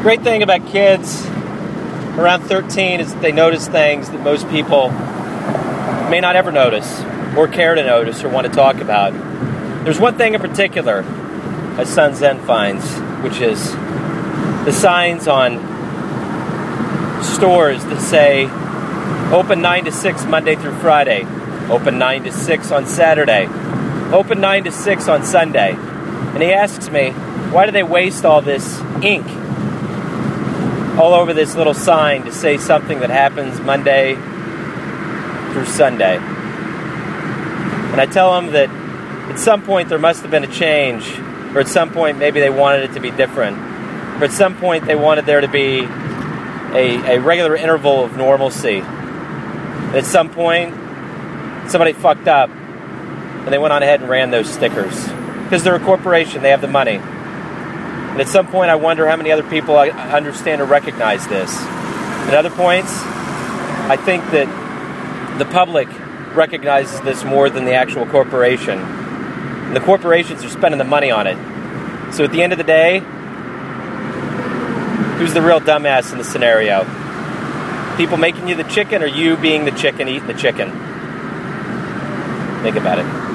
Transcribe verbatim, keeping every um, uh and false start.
great thing about kids around thirteen is that they notice things that most people may not ever notice or care to notice or want to talk about. There's one thing in particular my son Zen finds, which is the signs on stores that say open nine to six Monday through Friday, open nine to six on Saturday, open nine to six on Sunday. And he asks me, why do they waste all this ink all over this little sign to say something that happens Monday through Sunday? And I tell him that at some point there must have been a change, or at some point maybe they wanted it to be different, or at some point they wanted there to be a, a regular interval of normalcy. And at some point somebody fucked up and they went on ahead and ran those stickers. Because they're a corporation, they have the money. And at some point I wonder how many other people understand or recognize this. At other points, I think that the public recognizes this more than the actual corporation. And the corporations are spending the money on it. So at the end of the day, who's the real dumbass in the scenario? People making you the chicken, or you being the chicken eating the chicken? Think about it.